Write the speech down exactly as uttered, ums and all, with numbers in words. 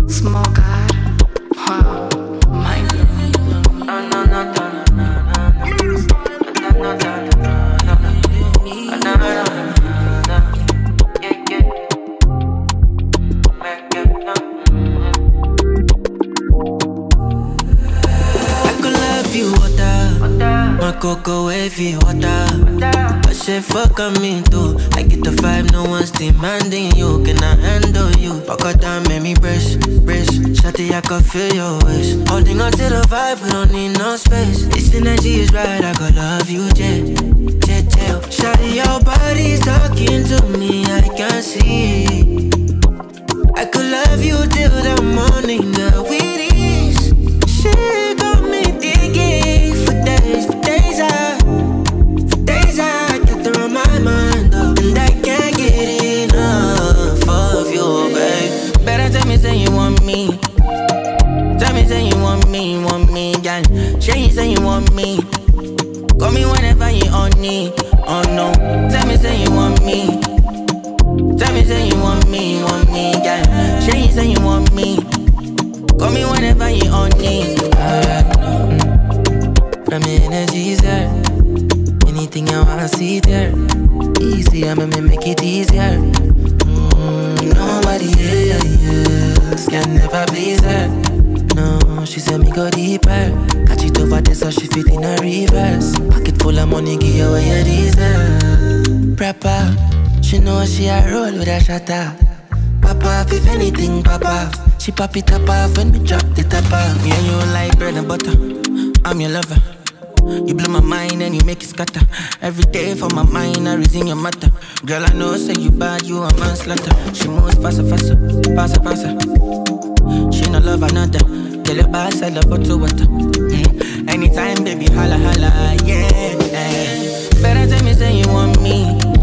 Small God, wow, my girl. No, no, no, no, no, no, no, no, my cocoa wavy water. I say fuck on me too. I get the vibe, no one's demanding you. Can I handle you? Fuck out down, make me brace, brace. Shawty, I can feel your waist. Holding on to the vibe, we don't need no space. This energy is right, I gotta love you, Jet, Jet, Jet. Shawty, your body's talking to me, I can see. I could love you till the morning, girl, with ease. Shit got me thinking for days, for days I, for days I got her on my mind, oh, and I can't get enough of you, babe. Better tell me say you want me. Tell me say you want me, want me, girl. Say you say you want me. Call me whenever you on me, oh no. Tell me say you want me. Tell me say you want me, want me, girl. Say you say you want me. Call me whenever you on me. From your energy's there. Anything I wanna see there. Easy, I'ma make it easier. Mm, nobody else can never please her. No, she said me go deeper. Catch it over there so she fit in a reverse. Pocket full of money, give you what you deserve. Proper, she know she a roll with a shutter. Pop off if anything pop off. She pop it up off when we drop the top off. Me and you like bread and butter. I'm your lover. You blow my mind and you make it scatter. Every day for my mind, I reason your matter. Girl, I know say you bad, you a manslaughter. She moves faster, faster, faster, faster. She no love another. Tell your boss I love her to water. Mm. Anytime, baby, holla, holla, yeah, yeah. Better tell me say you want me.